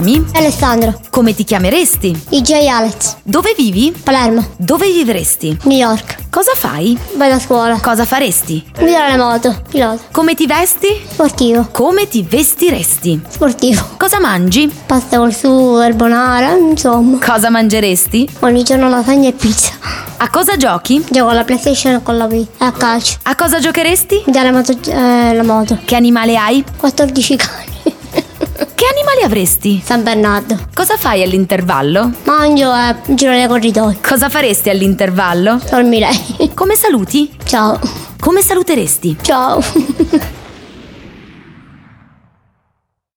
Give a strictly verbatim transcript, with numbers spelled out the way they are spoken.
chiami? Alessandro. Come ti chiameresti? D J Alex. Dove vivi? Palermo. Dove vivresti? New York. Cosa fai? Vado a scuola. Cosa faresti? Guidare la moto. Pilota. Come ti vesti? Sportivo. Come ti vestiresti? Sportivo. Cosa mangi? Pasta col sugo, carbonara, insomma. Cosa mangeresti? Ogni giorno lasagna e pizza. A cosa giochi? Gioco alla PlayStation con la Wii. A calcio. A cosa giocheresti? Guidare la moto. Eh, la moto. Che animale hai? quattordici cani. Che animali avresti? San Bernardo. Cosa fai all'intervallo? Mangio e giro nei corridoi. Cosa faresti all'intervallo? Dormirei. Come saluti? Ciao. Come saluteresti? Ciao.